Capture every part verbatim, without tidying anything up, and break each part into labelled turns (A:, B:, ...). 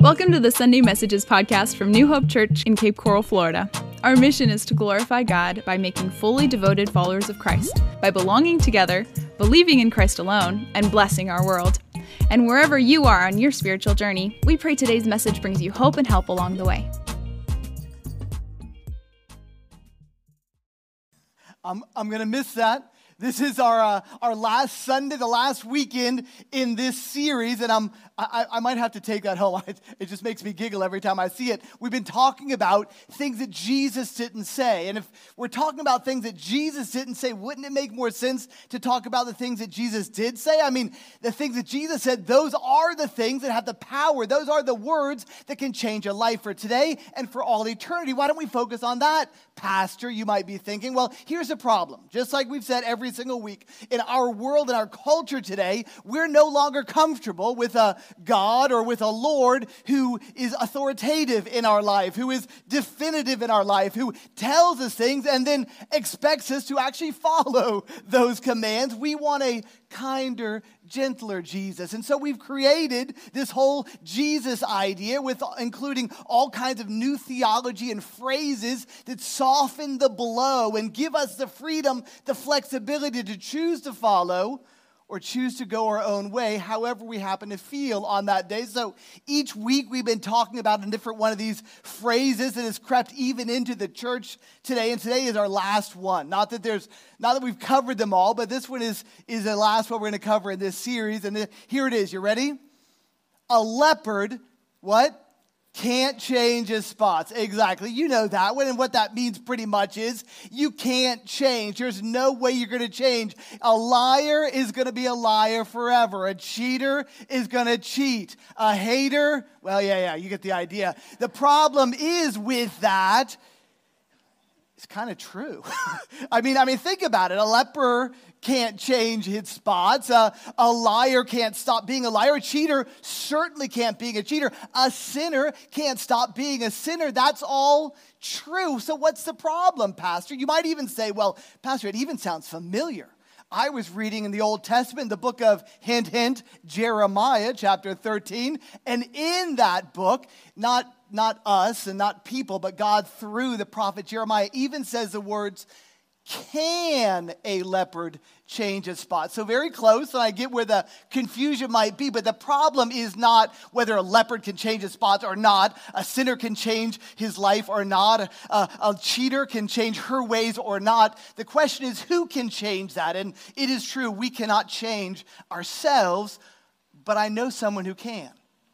A: Welcome to the Sunday Messages podcast from New Hope Church in Cape Coral, Florida. Our mission is to glorify God by making fully devoted followers of Christ, by belonging together, believing in Christ alone, and blessing our world. And wherever you are on your spiritual journey, we pray today's message brings you hope and help along the way.
B: I'm, I'm going to miss that. This is our uh, our last Sunday, the last weekend in this series, and I'm I, I might have to take that home. It, it just makes me giggle every time I see it. We've been talking about things that Jesus didn't say, and if we're talking about things that Jesus didn't say, wouldn't it make more sense to talk about the things that Jesus did say? I mean, the things that Jesus said, those are the things that have the power. Those are the words that can change a life for today and for all eternity. Why don't we focus on that, Pastor? You might be thinking, well, here's the problem. Just like we've said every single week, in our world, in our culture today, we're no longer comfortable with a God or with a Lord who is authoritative in our life, who is definitive in our life, who tells us things and then expects us to actually follow those commands. We want a kinder, gentler Jesus. And so we've created this whole Jesus idea with including all kinds of new theology and phrases that soften the blow and give us the freedom, the flexibility to choose to follow or choose to go our own way, however we happen to feel on that day. So each week we've been talking about a different one of these phrases that has crept even into the church today, and today is our last one. Not that there's, not that we've covered them all, but this one is, is the last one we're going to cover in this series, and here it is. You ready? A leopard, what? Can't change his spots. Exactly. You know that one. And what that means pretty much is you can't change. There's no way you're going to change. A liar is going to be a liar forever. A cheater is going to cheat. A hater, well, yeah, yeah, you get the idea. The problem is with that, it's kind of true. I mean, I mean, think about it. A leper can't change his spots. Uh, a liar can't stop being a liar. A cheater certainly can't be a cheater. A sinner can't stop being a sinner. That's all true. So what's the problem, Pastor? You might even say, well, Pastor, it even sounds familiar. I was reading in the Old Testament, the book of, hint, hint, Jeremiah, chapter thirteen. And in that book, not, not us and not people, but God through the prophet Jeremiah even says the words, can a leopard change its spot? So very close, and I get where the confusion might be, but the problem is not whether a leopard can change his spots or not, a sinner can change his life or not, a, a cheater can change her ways or not. The question is, who can change that? And it is true, we cannot change ourselves, but I know someone who can.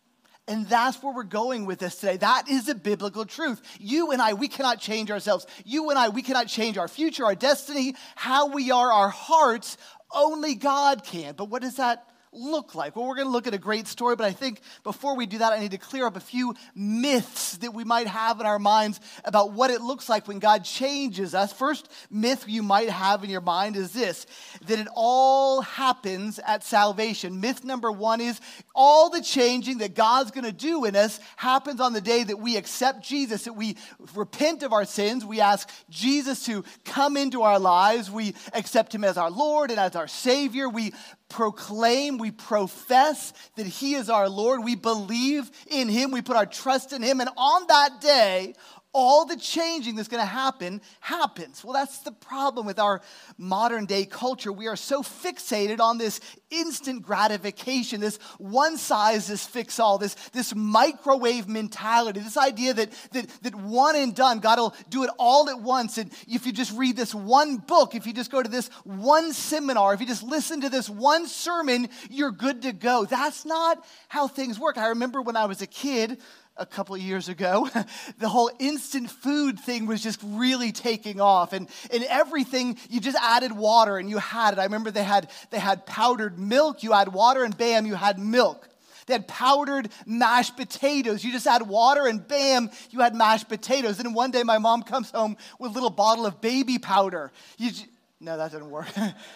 B: And that's where we're going with this today. That is a biblical truth. You and I, we cannot change ourselves. You and I, we cannot change our future, our destiny, how we are, our hearts. Only God can. But what does that look like? Well, we're going to look at a great story, but I think before we do that, I need to clear up a few myths that we might have in our minds about what it looks like when God changes us. First myth you might have in your mind is this, that it all happens at salvation. Myth number one is all the changing that God's going to do in us happens on the day that we accept Jesus, that we repent of our sins, we ask Jesus to come into our lives, we accept him as our Lord and as our Savior, we proclaim, we profess that he is our Lord. We believe in him. We put our trust in him. And on that day, all the changing that's going to happen, happens. Well, that's the problem with our modern day culture. We are so fixated on this instant gratification, this one size this fix all, this, this microwave mentality, this idea that, that, that one and done, God will do it all at once. And if you just read this one book, if you just go to this one seminar, if you just listen to this one sermon, you're good to go. That's not how things work. I remember when I was a kid, a couple of years ago, the whole instant food thing was just really taking off. And, and everything, you just added water and you had it. I remember they had, they had powdered milk. You add water and bam, you had milk. They had powdered mashed potatoes. You just add water and bam, you had mashed potatoes. And then one day my mom comes home with a little bottle of baby powder. You just, no, that didn't work.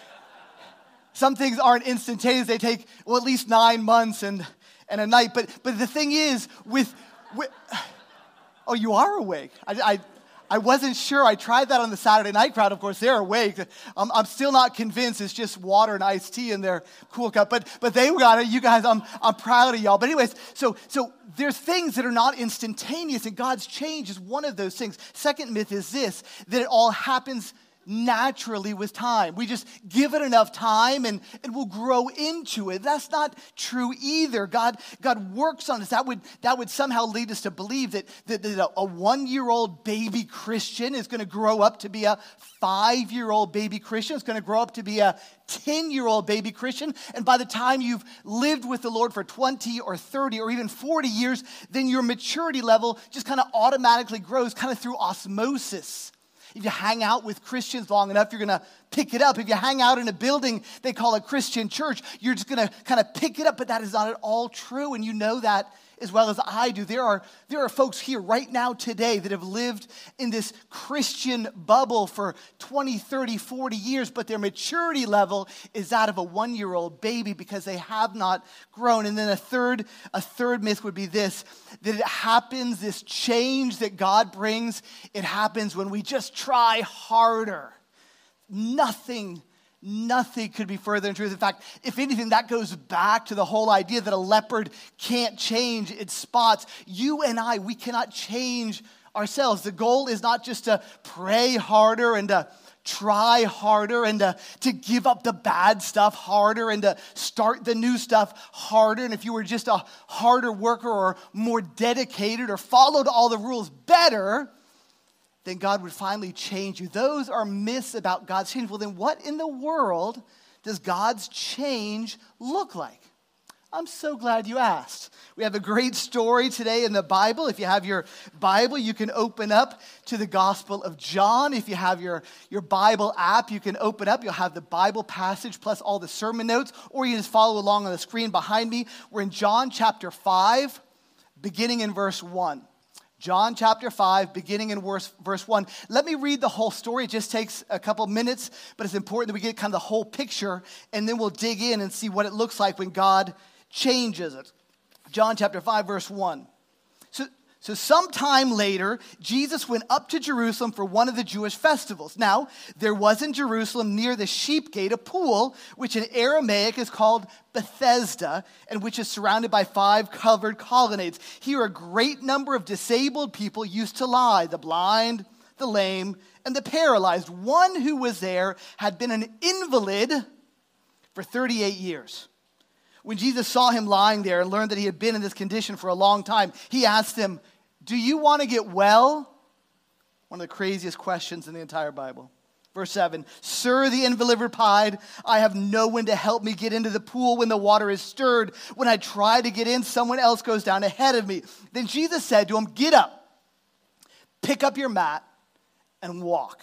B: Some things aren't instantaneous. They take, well, at least nine months and, and a night. But, but the thing is, with... with oh, you are awake. I, I, I wasn't sure. I tried that on the Saturday night crowd. Of course, they're awake. I'm, I'm still not convinced it's just water and iced tea in their cool cup. But but they got it. You guys, I'm I'm proud of y'all. But anyways, so so there's things that are not instantaneous, and God's change is one of those things. Second myth is this, that it all happens naturally with time. We just give it enough time and, and we'll grow into it. That's not true either. God, God works on us. That would, that would somehow lead us to believe that, that, that a, a one-year-old baby Christian is going to grow up to be a five-year-old baby Christian. It's going to grow up to be a ten-year-old baby Christian. And by the time you've lived with the Lord for twenty or thirty or even forty years, then your maturity level just kind of automatically grows kind of through osmosis. If you hang out with Christians long enough, you're going to pick it up. If you hang out in a building they call a Christian church, you're just going to kind of pick it up. But that is not at all true, and you know that as well as I do. There are, there are folks here right now today that have lived in this Christian bubble for twenty, thirty, forty years, but their maturity level is that of a one-year-old baby because they have not grown. And then a third, a third myth would be this, that it happens, this change that God brings, it happens when we just try harder. Nothing Nothing could be further than truth. In fact, if anything, that goes back to the whole idea that a leopard can't change its spots. You and I, we cannot change ourselves. The goal is not just to pray harder and to try harder and to, to give up the bad stuff harder and to start the new stuff harder. And if you were just a harder worker or more dedicated or followed all the rules better, then God would finally change you. Those are myths about God's change. Well, then what in the world does God's change look like? I'm so glad you asked. We have a great story today in the Bible. If you have your Bible, you can open up to the Gospel of John. If you have your, your Bible app, you can open up. You'll have the Bible passage plus all the sermon notes, or you can just follow along on the screen behind me. We're in John chapter five, beginning in verse one. John chapter five, beginning in verse, verse one. Let me read the whole story. It just takes a couple minutes, but it's important that we get kind of the whole picture, and then we'll dig in and see what it looks like when God changes it. John chapter five, verse one. So, so sometime later, Jesus went up to Jerusalem for one of the Jewish festivals. Now, there was in Jerusalem near the sheep gate a pool, which in Aramaic is called Bethesda, and which is surrounded by five covered colonnades. Here a great number of disabled people used to lie, the blind, the lame, and the paralyzed. One who was there had been an invalid for thirty-eight years. When Jesus saw him lying there and learned that he had been in this condition for a long time, he asked him, "Do you want to get well?" One of the craziest questions in the entire Bible. Verse seven, "Sir," the invalid replied, "I have no one to help me get into the pool when the water is stirred. When I try to get in, someone else goes down ahead of me." Then Jesus said to him, "Get up, pick up your mat, and walk."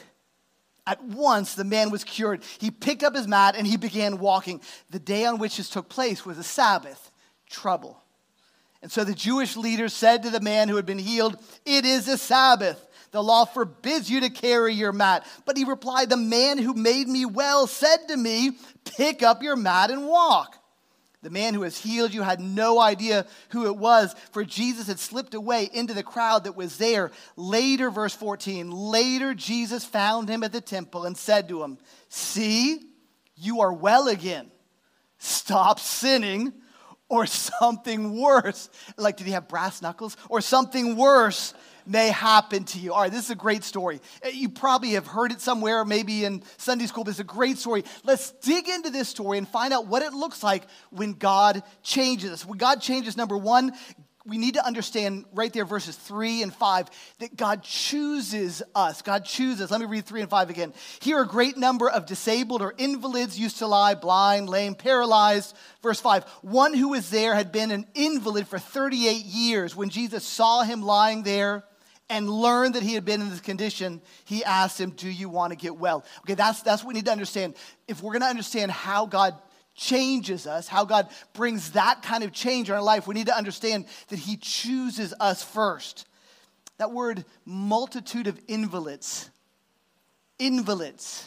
B: At once, the man was cured. He picked up his mat and he began walking. The day on which this took place was a Sabbath, trouble. And so the Jewish leaders said to the man who had been healed, "It is a Sabbath. The law forbids you to carry your mat." But he replied, "The man who made me well said to me, 'Pick up your mat and walk.'" The man who has healed you had no idea who it was, for Jesus had slipped away into the crowd that was there. Later, verse fourteen, later Jesus found him at the temple and said to him, "See, you are well again. Stop sinning, or something worse." Like, did he have brass knuckles? Or something worse may happen to you. All right, this is a great story. You probably have heard it somewhere, maybe in Sunday school, but it's a great story. Let's dig into this story and find out what it looks like when God changes us. When God changes, number one, we need to understand right there, verses three and five, that God chooses us. God chooses. Let me read three and five again. Here a great number of disabled or invalids used to lie, blind, lame, paralyzed. Verse five, one who was there had been an invalid for thirty-eight years. When Jesus saw him lying there and learned that he had been in this condition, he asked him, "Do you want to get well?" Okay, that's, that's what we need to understand. If we're going to understand how God changes us, how God brings that kind of change in our life, we need to understand that he chooses us first. That word, multitude of invalids. Invalids.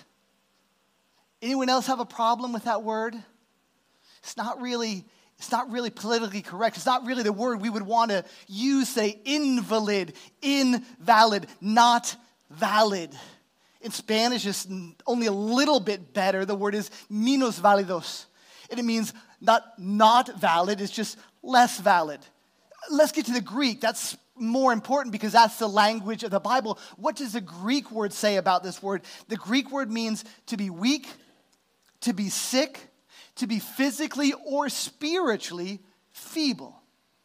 B: Anyone else have a problem with that word? It's not really, it's not really politically correct. It's not really the word we would want to use, say invalid, invalid, not valid. In Spanish, it's only a little bit better. The word is menos válidos. And it means not not valid, it's just less valid. Let's get to the Greek. That's more important because that's the language of the Bible. What does the Greek word say about this word? The Greek word means to be weak, to be sick, to be physically or spiritually feeble.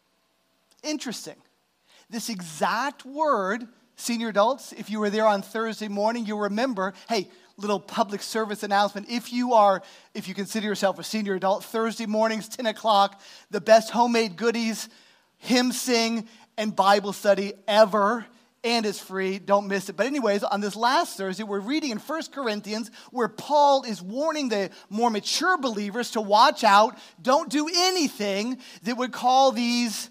B: Interesting. This exact word, senior adults, if you were there on Thursday morning, you'll remember, hey, little public service announcement. If you are, if you consider yourself a senior adult, Thursday mornings, ten o'clock, the best homemade goodies, hymn sing, and Bible study ever, and it's free. Don't miss it. But anyways, on this last Thursday, we're reading in First Corinthians where Paul is warning the more mature believers to watch out, don't do anything that would call these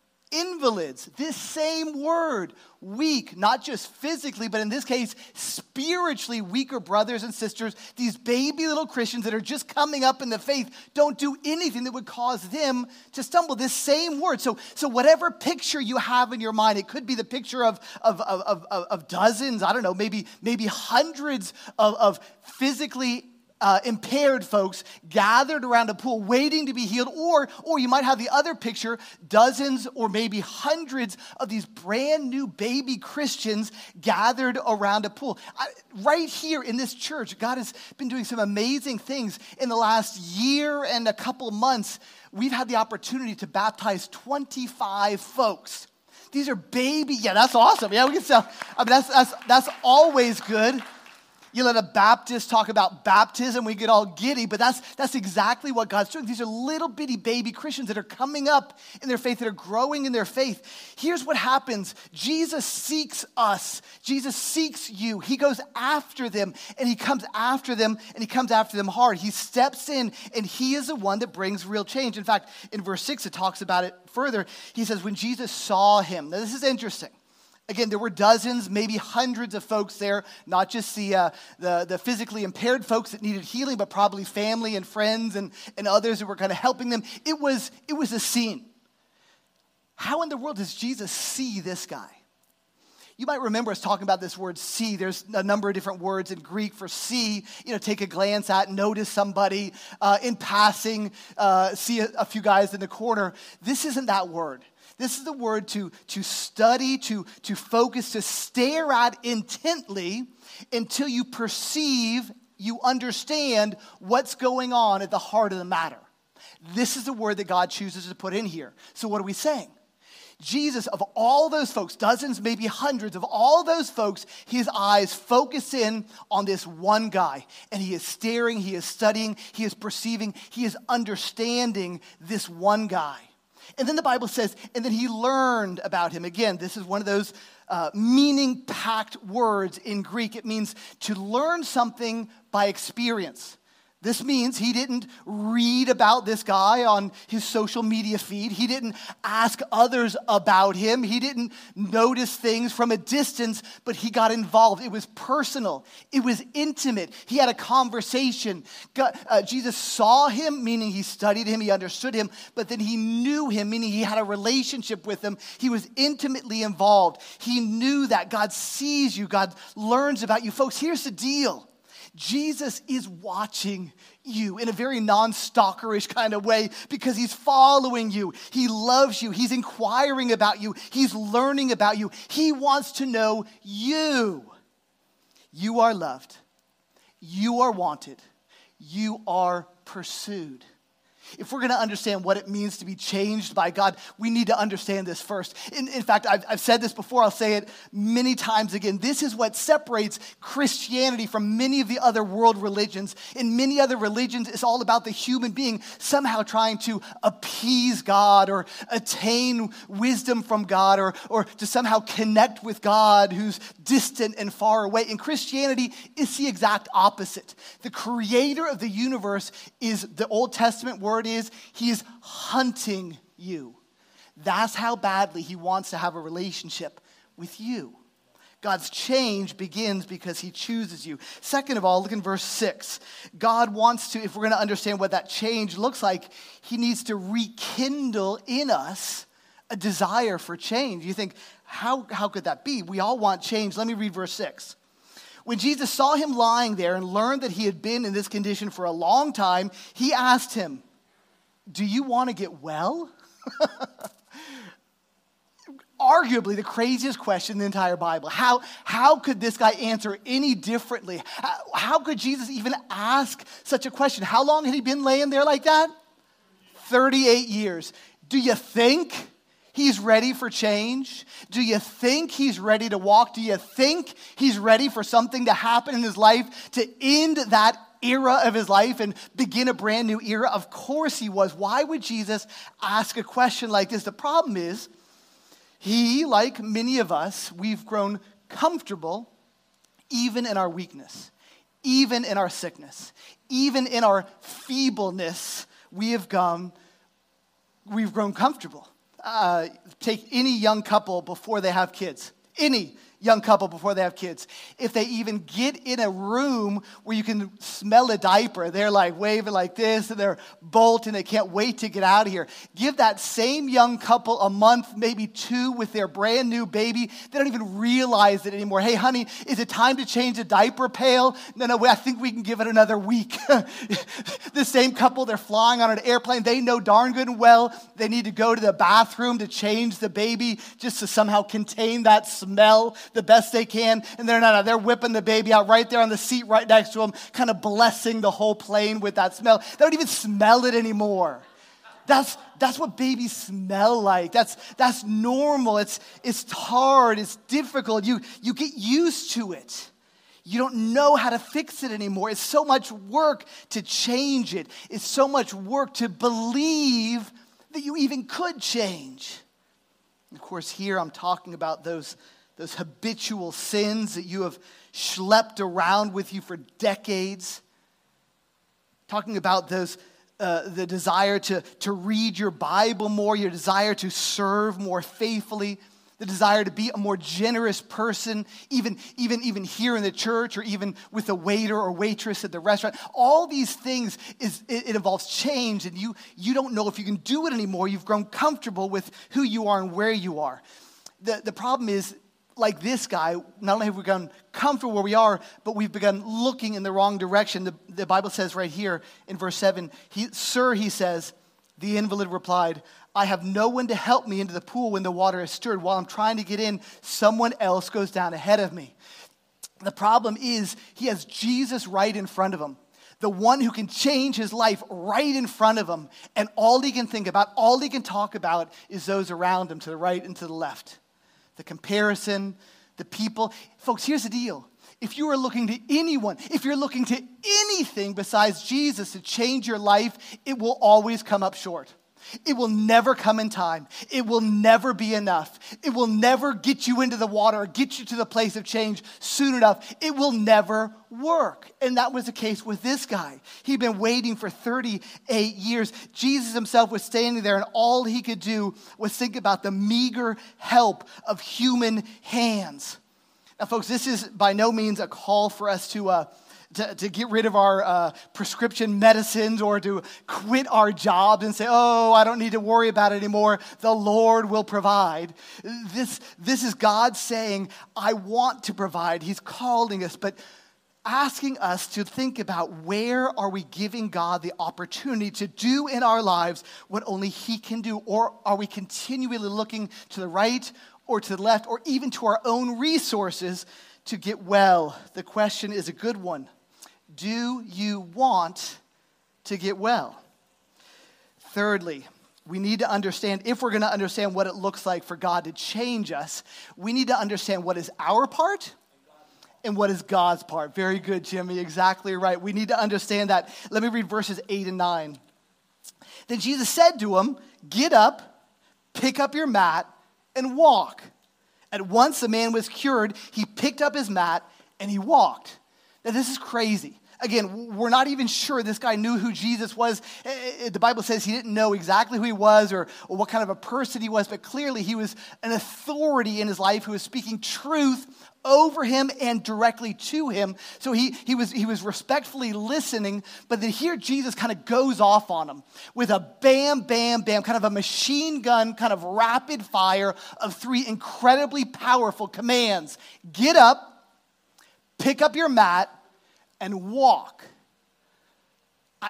B: invalids. This same word, weak, not just physically, but in this case, spiritually weaker brothers and sisters, these baby little Christians that are just coming up in the faith, don't do anything that would cause them to stumble. This same word. So, so whatever picture you have in your mind, it could be the picture of, of, of, of, of dozens, I don't know, maybe, maybe hundreds of, of physically Uh, impaired folks gathered around a pool waiting to be healed, or, or you might have the other picture, dozens or maybe hundreds of these brand new baby Christians gathered around a pool. I, right here in this church, God has been doing some amazing things. In the last year and a couple months, we've had the opportunity to baptize twenty-five folks. These are baby, yeah, that's awesome. Yeah, we can sell, I mean, that's, that's, that's always good. You let a Baptist talk about baptism, we get all giddy, but that's that's exactly what God's doing. These are little bitty baby Christians that are coming up in their faith, that are growing in their faith. Here's what happens. Jesus seeks us. Jesus seeks you. He goes after them, and he comes after them, and he comes after them hard. He steps in, and he is the one that brings real change. In fact, in verse six, it talks about it further. He says, when Jesus saw him. Now, this is interesting. Again, there were dozens, maybe hundreds of folks there, not just the, uh, the, the physically impaired folks that needed healing, but probably family and friends and, and others who were kind of helping them. It was, it was a scene. How in the world does Jesus see this guy? You might remember us talking about this word see. There's a number of different words in Greek for see, you know, take a glance at, notice somebody, uh, in passing, uh, see a, a few guys in the corner. This isn't that word. This is the word to, to study, to, to focus, to stare at intently until you perceive, you understand what's going on at the heart of the matter. This is the word that God chooses to put in here. So what are we saying? Jesus, of all those folks, dozens, maybe hundreds, of all those folks, his eyes focus in on this one guy. And he is staring, he is studying, he is perceiving, he is understanding this one guy. And then the Bible says, and then he learned about him. Again, this is one of those uh, meaning-packed words in Greek. It means to learn something by experience. This means he didn't read about this guy on his social media feed. He didn't ask others about him. He didn't notice things from a distance, but he got involved. It was personal. It was intimate. He had a conversation. God, uh, Jesus saw him, meaning he studied him, he understood him, but then he knew him, meaning he had a relationship with him. He was intimately involved. He knew that God sees you. God learns about you. Folks, here's the deal. Jesus is watching you in a very non-stalkerish kind of way because he's following you. He loves you. He's inquiring about you. He's learning about you. He wants to know you. You are loved. You are wanted. You are pursued. If we're going to understand what it means to be changed by God, we need to understand this first. In, in fact, I've, I've said this before. I'll say it many times again. This is what separates Christianity from many of the other world religions. In many other religions, it's all about the human being somehow trying to appease God or attain wisdom from God or, or to somehow connect with God who's distant and far away. In Christianity, it's the exact opposite. The creator of the universe is, the Old Testament word is, he is hunting you. That's how badly he wants to have a relationship with you. God's change begins because he chooses you. Second of all, look in verse six. God wants to, if we're going to understand what that change looks like, he needs to rekindle in us a desire for change. You think, how, how could that be? We all want change. Let me read verse six. When Jesus saw him lying there and learned that he had been in this condition for a long time, he asked him, do you want to get well? Arguably the craziest question in the entire Bible. How, how could this guy answer any differently? How, how could Jesus even ask such a question? How long had he been laying there like that? thirty-eight years. Do you think he's ready for change? Do you think he's ready to walk? Do you think he's ready for something to happen in his life to end that era of his life and begin a brand new era? Of course he was. Why would Jesus ask a question like this? The problem is, he, like many of us, we've grown comfortable even in our weakness, even in our sickness, even in our feebleness. We have gone, we've grown comfortable. Uh, take any young couple before they have kids. Any young couple before they have kids. If they even get in a room where you can smell a diaper, they're like waving like this and they're bolting. They can't wait to get out of here. Give that same young couple a month, maybe two, with their brand new baby. They don't even realize it anymore. Hey, honey, is it time to change the diaper pail? No, no, I think we can give it another week. The same couple, they're flying on an airplane. They know darn good and well they need to go to the bathroom to change the baby just to somehow contain that smell the best they can, and they're not, they're whipping the baby out right there on the seat right next to them, kind of blessing the whole plane with that smell. They don't even smell it anymore. That's that's what babies smell like. That's that's normal. It's it's hard. It's difficult. You you get used to it. You don't know how to fix it anymore. It's so much work to change it. It's so much work to believe that you even could change. Of course, here I'm talking about those Those habitual sins that you have schlepped around with you for decades. Talking about those, uh, the desire to, to read your Bible more, your desire to serve more faithfully, the desire to be a more generous person, even, even, even here in the church or even with a waiter or waitress at the restaurant. All these things, is it, it involves change, and you, you don't know if you can do it anymore. You've grown comfortable with who you are and where you are. The, the problem is, like this guy, not only have we become comfortable where we are, but we've begun looking in the wrong direction. The, the Bible says right here in verse seven, he, Sir, he says, the invalid replied, I have no one to help me into the pool when the water is stirred. While I'm trying to get in, someone else goes down ahead of me. The problem is he has Jesus right in front of him, the one who can change his life right in front of him. And all he can think about, all he can talk about is those around him to the right and to the left. The comparison, the people. Folks, here's the deal. If you are looking to anyone, if you're looking to anything besides Jesus to change your life, it will always come up short. It will never come in time. It will never be enough. It will never get you into the water or get you to the place of change soon enough. It will never work. And that was the case with this guy. He'd been waiting for thirty-eight years. Jesus himself was standing there, and all he could do was think about the meager help of human hands. Now, folks, this is by no means a call for us to uh, To, to get rid of our uh, prescription medicines or to quit our jobs and say, oh, I don't need to worry about it anymore. The Lord will provide. This, this is God saying, I want to provide. He's calling us, but asking us to think about where are we giving God the opportunity to do in our lives what only He can do, or are we continually looking to the right or to the left or even to our own resources to get well? The question is a good one. Do you want to get well? Thirdly, we need to understand, if we're going to understand what it looks like for God to change us, we need to understand what is our part and what is God's part. Very good, Jimmy. Exactly right. We need to understand that. Let me read verses eight and nine. Then Jesus said to him, get up, pick up your mat, and walk. At once the man was cured. He picked up his mat and he walked. Now this is crazy. Again, we're not even sure this guy knew who Jesus was. The Bible says he didn't know exactly who he was or, or what kind of a person he was, but clearly he was an authority in his life who was speaking truth over him and directly to him. So he, he, was, he was respectfully listening, but then here Jesus kind of goes off on him with a bam, bam, bam, kind of a machine gun, kind of rapid fire of three incredibly powerful commands. Get up, pick up your mat, and walk. I,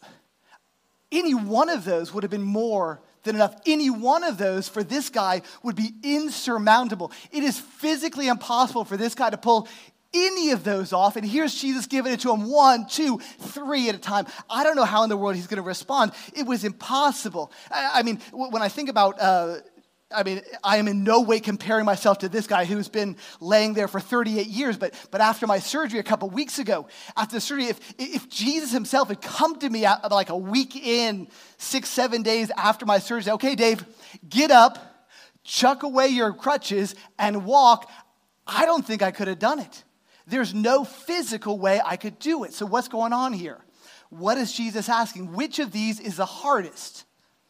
B: any one of those would have been more than enough. Any one of those for this guy would be insurmountable. It is physically impossible for this guy to pull any of those off. And here's Jesus giving it to him one, two, three at a time. I don't know how in the world he's going to respond. It was impossible. I, I mean, when I think about uh, I mean, I am in no way comparing myself to this guy who's been laying there for thirty-eight years, but but after my surgery a couple weeks ago, after the surgery, if if Jesus himself had come to me like a week in, six, seven days after my surgery, okay, Dave, get up, chuck away your crutches, and walk, I don't think I could have done it. There's no physical way I could do it. So what's going on here? What is Jesus asking? Which of these is the hardest?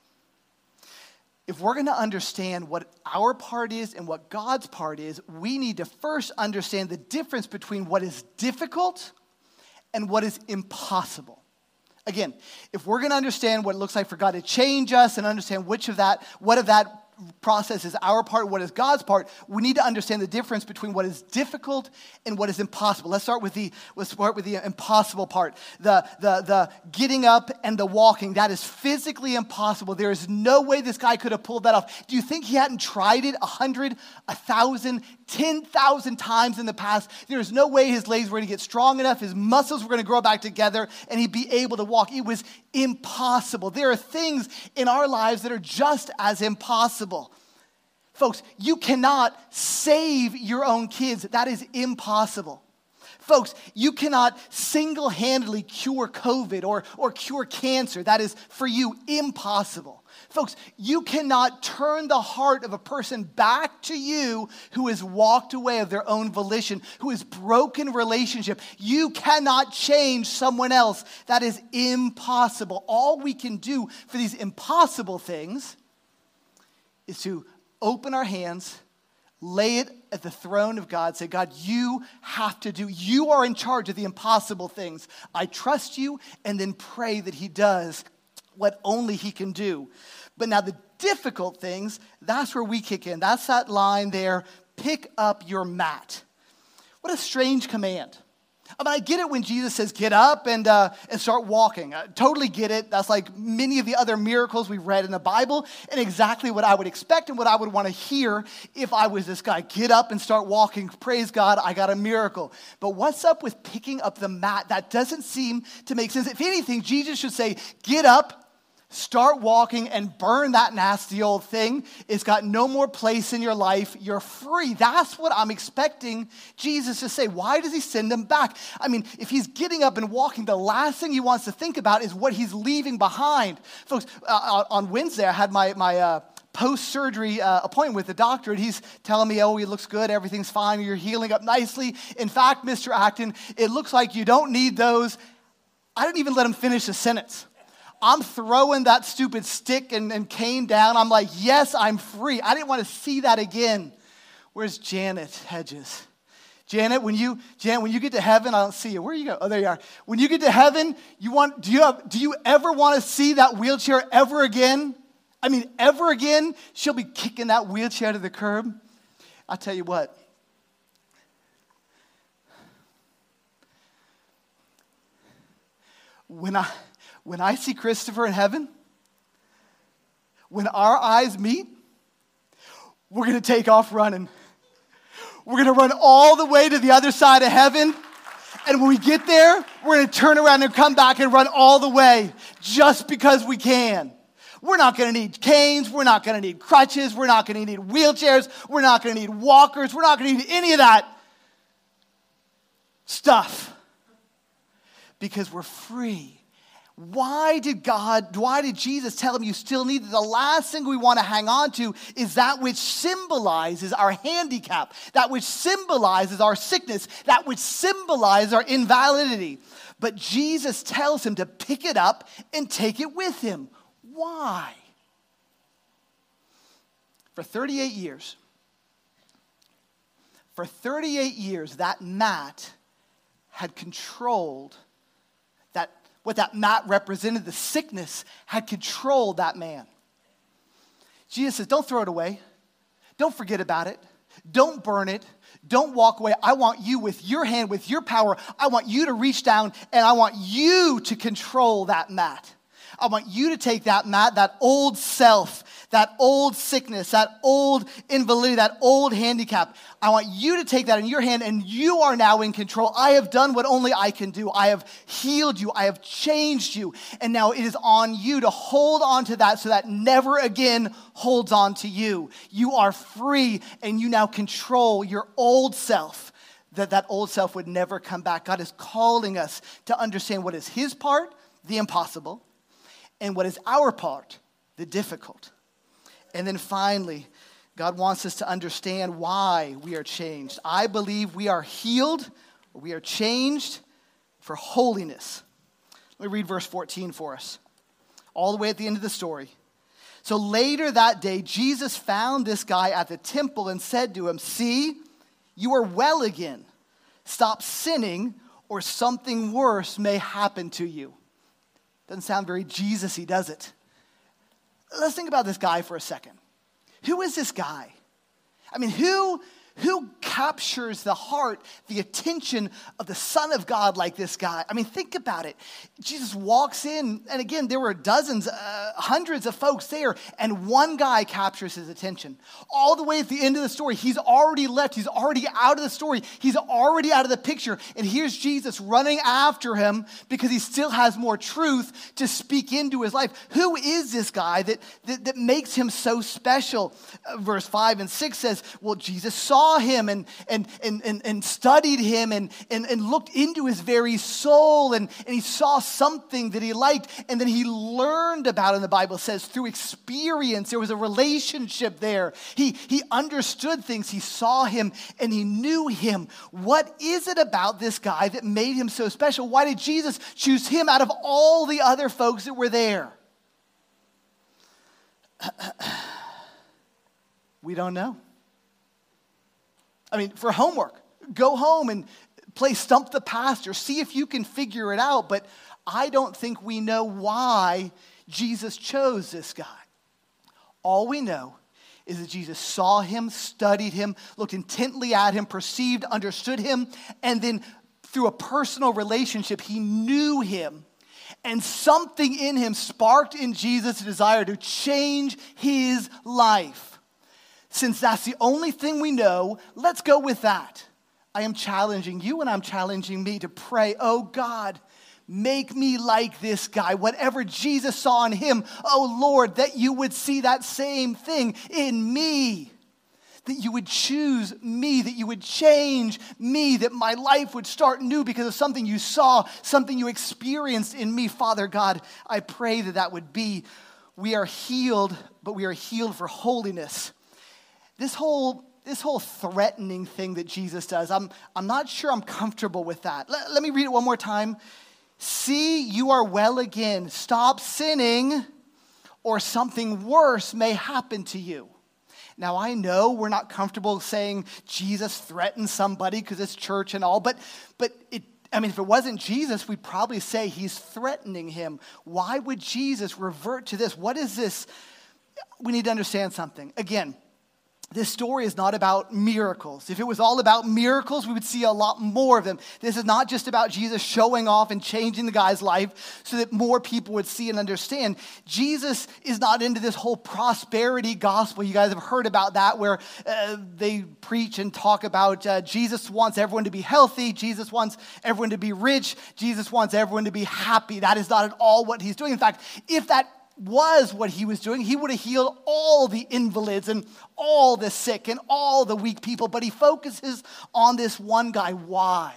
B: If we're going to understand what our part is and what God's part is, we need to first understand the difference between what is difficult and what is impossible. Again, if we're going to understand what it looks like for God to change us and understand which of that, what of that process is our part, what is God's part, we need to understand the difference between what is difficult and what is impossible. Let's start with the let's start with the impossible part. The the the getting up and the walking. That is physically impossible. There is no way this guy could have pulled that off. Do you think he hadn't tried it a hundred, a thousand, ten thousand times in the past? There is no way his legs were going to get strong enough, his muscles were going to grow back together, and he'd be able to walk. It was impossible. There are things in our lives that are just as impossible. Folks, you cannot save your own kids. That is impossible. Folks, you cannot single-handedly cure COVID or, or cure cancer. That is, for you, impossible. Folks, you cannot turn the heart of a person back to you who has walked away of their own volition, who has broken relationship. You cannot change someone else. That is impossible. All we can do for these impossible things is to open our hands, lay it at the throne of God, say, God, you have to do, you are in charge of the impossible things. I trust you, and then pray that he does what only he can do. But now the difficult things, that's where we kick in. That's that line there, pick up your mat. What a strange command. I mean, I get it when Jesus says, get up and uh, and start walking. I totally get it. That's like many of the other miracles we've read in the Bible and exactly what I would expect and what I would want to hear if I was this guy. Get up and start walking. Praise God, I got a miracle. But what's up with picking up the mat? That doesn't seem to make sense. If anything, Jesus should say, get up, start walking, and burn that nasty old thing. It's got no more place in your life. You're free. That's what I'm expecting Jesus to say. Why does he send them back? I mean, if he's getting up and walking, the last thing he wants to think about is what he's leaving behind. Folks, uh, on Wednesday, I had my, my uh, post-surgery uh, appointment with the doctor, and he's telling me, oh, he looks good, everything's fine, you're healing up nicely. In fact, Mister Acton, it looks like you don't need those. I didn't even let him finish the sentence. I'm throwing that stupid stick and, and cane down. I'm like, yes, I'm free. I didn't want to see that again. Where's Janet Hedges? Janet, when you Janet, when you get to heaven, I don't see you. Where you go? Oh, there you are. When you get to heaven, you want do you have, do you ever want to see that wheelchair ever again? I mean, ever again? She'll be kicking that wheelchair to the curb. I'll tell you what. When I When I see Christopher in heaven, when our eyes meet, we're going to take off running. We're going to run all the way to the other side of heaven. And when we get there, we're going to turn around and come back and run all the way just because we can. We're not going to need canes. We're not going to need crutches. We're not going to need wheelchairs. We're not going to need walkers. We're not going to need any of that stuff because we're free. Why did God, why did Jesus tell him you still need it? The last thing we want to hang on to is that which symbolizes our handicap, that which symbolizes our sickness, that which symbolizes our invalidity. But Jesus tells him to pick it up and take it with him. Why? For thirty-eight years, for thirty-eight years, that mat had controlled, that what that mat represented, the sickness, had controlled that man. Jesus says, don't throw it away. Don't forget about it. Don't burn it. Don't walk away. I want you with your hand, with your power. I want you to reach down and I want you to control that mat. I want you to take that mat, that old self, that old sickness, that old invalidity, that old handicap. I want you to take that in your hand and you are now in control. I have done what only I can do. I have healed you. I have changed you. And now it is on you to hold on to that so that never again holds on to you. You are free and you now control your old self. That that old self would never come back. God is calling us to understand what is his part, the impossible, and what is our part, the difficult. And then finally, God wants us to understand why we are changed. I believe we are healed, or we are changed for holiness. Let me read verse fourteen for us, all the way at the end of the story. So later that day, Jesus found this guy at the temple and said to him, "See, you are well again. Stop sinning, or something worse may happen to you." Doesn't sound very Jesus-y, does it? Let's think about this guy for a second. Who is this guy? I mean, who, who captures the heart, the attention of the Son of God like this guy? I mean, think about it. Jesus walks in, and again, there were dozens, uh, hundreds of folks there, and one guy captures his attention. All the way at the end of the story, he's already left. He's already out of the story. He's already out of the picture. And here's Jesus running after him because he still has more truth to speak into his life. Who is this guy that, that, that makes him so special? Uh, verse five and six says, well, Jesus saw him and and and and, and studied him and, and, and looked into his very soul and, and he saw something that he liked and then he learned about it. The Bible says through experience there was a relationship there. He he understood things. He saw him and he knew him. What is it about this guy that made him so special? Why did Jesus choose him out of all the other folks that were there? We don't know. I mean, for homework, go home and play Stump the Pastor. See if you can figure it out. But I don't think we know why Jesus chose this guy. All we know is that Jesus saw him, studied him, looked intently at him, perceived, understood him, and then through a personal relationship, he knew him. And something in him sparked in Jesus a desire to change his life. Since that's the only thing we know, let's go with that. I am challenging you and I'm challenging me to pray, oh God, make me like this guy. Whatever Jesus saw in him, oh Lord, that you would see that same thing in me. That you would choose me, that you would change me, that my life would start new because of something you saw, something you experienced in me. Father God, I pray that that would be. We are healed, but we are healed for holiness. This whole this whole threatening thing that Jesus does, I'm, I'm not sure I'm comfortable with that. Let, let me read it one more time. See, you are well again. Stop sinning, or something worse may happen to you. Now, I know we're not comfortable saying Jesus threatens somebody because it's church and all, but but it, I mean, if it wasn't Jesus, we'd probably say he's threatening him. Why would Jesus revert to this? What is this? We need to understand something. Again, this story is not about miracles. If it was all about miracles, we would see a lot more of them. This is not just about Jesus showing off and changing the guy's life so that more people would see and understand. Jesus is not into this whole prosperity gospel. You guys have heard about that where uh, they preach and talk about uh, Jesus wants everyone to be healthy. Jesus wants everyone to be rich. Jesus wants everyone to be happy. That is not at all what he's doing. In fact, if that was what he was doing, he would have healed all the invalids and all the sick and all the weak people, but he focuses on this one guy. Why?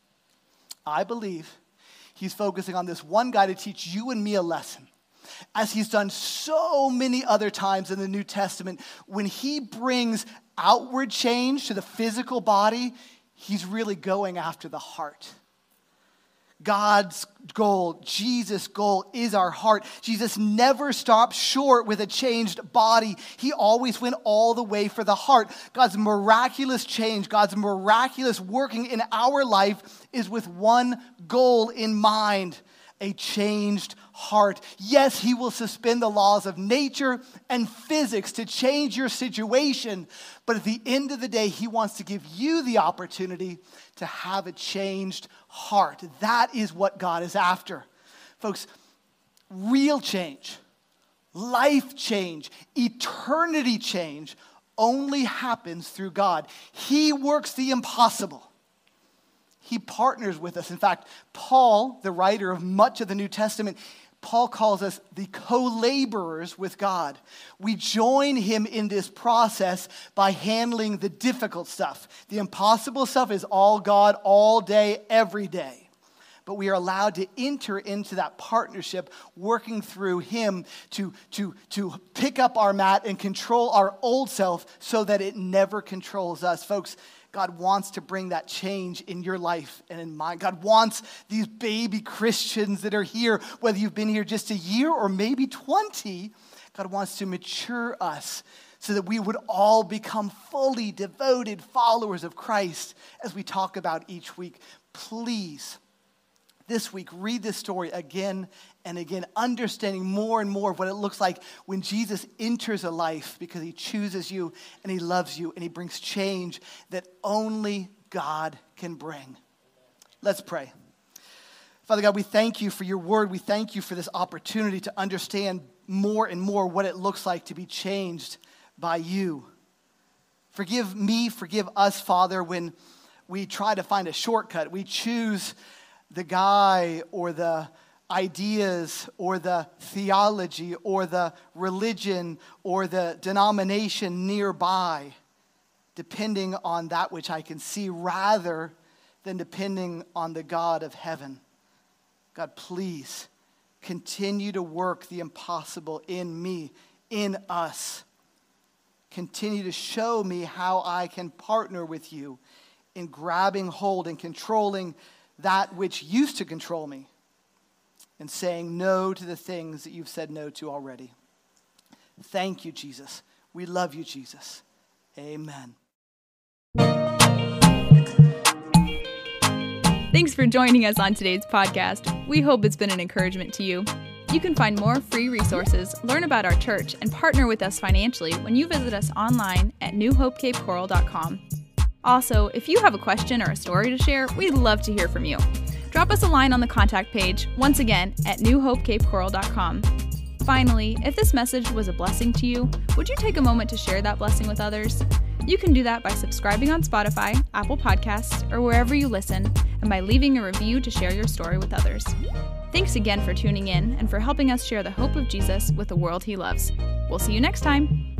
B: I believe he's focusing on this one guy to teach you and me a lesson. As he's done so many other times in the New Testament, when he brings outward change to the physical body, he's really going after the heart. God's goal, Jesus' goal is our heart. Jesus never stopped short with a changed body. He always went all the way for the heart. God's miraculous change, God's miraculous working in our life is with one goal in mind, a changed heart. Yes, he will suspend the laws of nature and physics to change your situation, but at the end of the day, he wants to give you the opportunity to have a changed heart. That is what God is after. Folks, real change, life change, eternity change only happens through God. He works the impossible. He partners with us. In fact, Paul, the writer of much of the New Testament, Paul calls us the co-laborers with God. We join him in this process by handling the difficult stuff. The impossible stuff is all God, all day, every day. But we are allowed to enter into that partnership, working through him to, to, to pick up our mat and control our old self so that it never controls us. Folks, God wants to bring that change in your life and in mine. God wants these baby Christians that are here, whether you've been here just a year or maybe twenty, God wants to mature us so that we would all become fully devoted followers of Christ as we talk about each week. Please, this week, read this story again and again, understanding more and more of what it looks like when Jesus enters a life because he chooses you and he loves you and he brings change that only God can bring. Let's pray. Father God, we thank you for your word. We thank you for this opportunity to understand more and more what it looks like to be changed by you. Forgive me, forgive us, Father, when we try to find a shortcut. We choose the guy or the ideas or the theology or the religion or the denomination nearby, depending on that which I can see rather than depending on the God of heaven. God, please continue to work the impossible in me, in us. Continue to show me how I can partner with you in grabbing hold and controlling that which used to control me, and saying no to the things that you've said no to already. Thank you, Jesus. We love you, Jesus. Amen.
A: Thanks for joining us on today's podcast. We hope it's been an encouragement to you. You can find more free resources, learn about our church, and partner with us financially when you visit us online at new hope cape coral dot com. Also, if you have a question or a story to share, we'd love to hear from you. Drop us a line on the contact page, once again, at new hope cape coral dot com. Finally, if this message was a blessing to you, would you take a moment to share that blessing with others? You can do that by subscribing on Spotify, Apple Podcasts, or wherever you listen, and by leaving a review to share your story with others. Thanks again for tuning in and for helping us share the hope of Jesus with the world he loves. We'll see you next time.